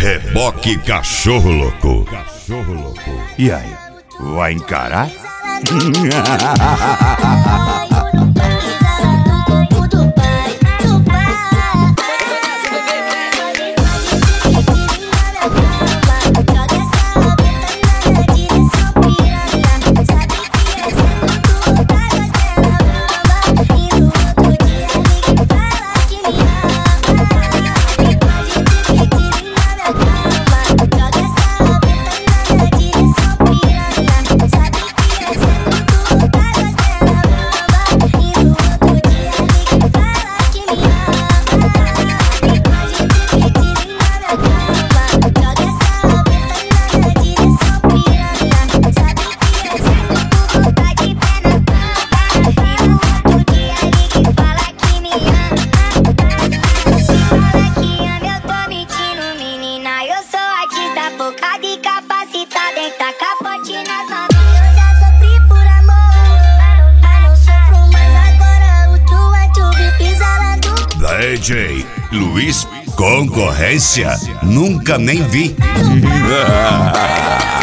Reboque Cachorro Louco. E aí, vai encarar? Focada e capacitada em tacar forte nas novinhas. Eu já sofri por amor, mas não sofro mais agora. O tu pisa lá do DJ Luiz Concorrência, nunca nem vi.